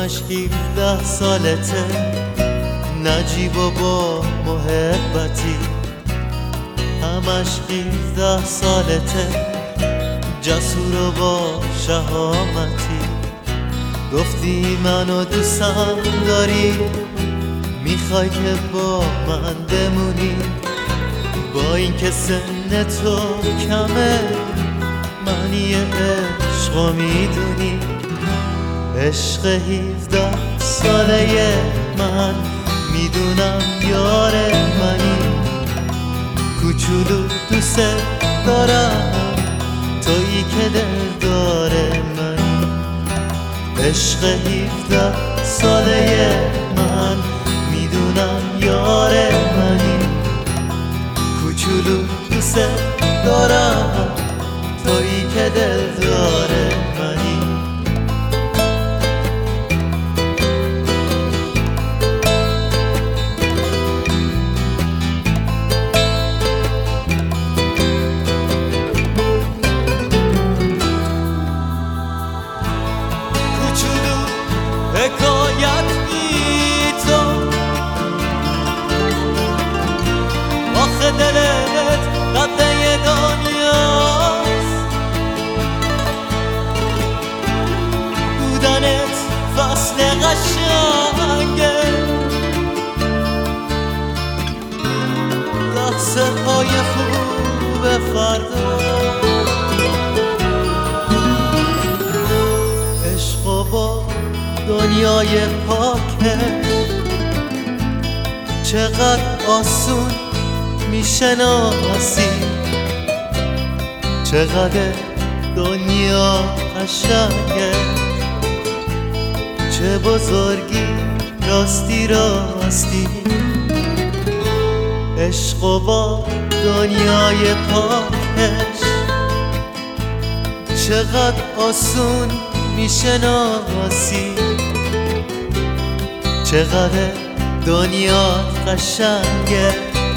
همش 17 سالته، نجیب و با محبتی. همش 17 سالته، جسور و با شهامتی. گفتی منو دوستم داری، میخوای که با من بمونی. با این که سن تو کمه، من یه عشقو میدونی. عشق 17 ساله من، میدونم یار منی. کوچولو دوست دارم، تویی که دلدار منی. عشق 17 ساله من، میدونم یار منی. کوچولو دوست دارم، تویی که دلدار منی. حکایت بی تو، آخه دلت قطعه دنیاست. بودنت فصل قشنگه، لحظه های خوب فردا. عشق و با دنیای پاکه، چقدر آسون میشناسی. چقدر دنیا قشنگه، چه بزرگی راستی راستی. عشق و با دنیای پاکش، چقدر آسون میشناسی. چقدر دنیا قشنگه،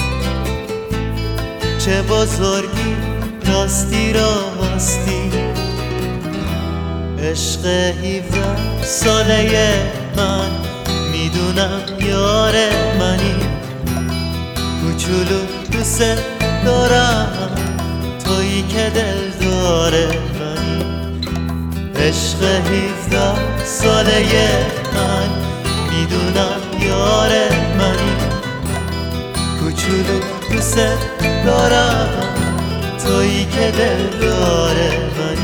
چه بزرگی راستی راستی. عشق 17 ساله من، میدونم یار منی. کوچولو دوست دارم، تویی که دلدار منی. عشق 17 ساله من، میدونم یار منی. کوچولو دوست دارم، تویی که دلدار منی.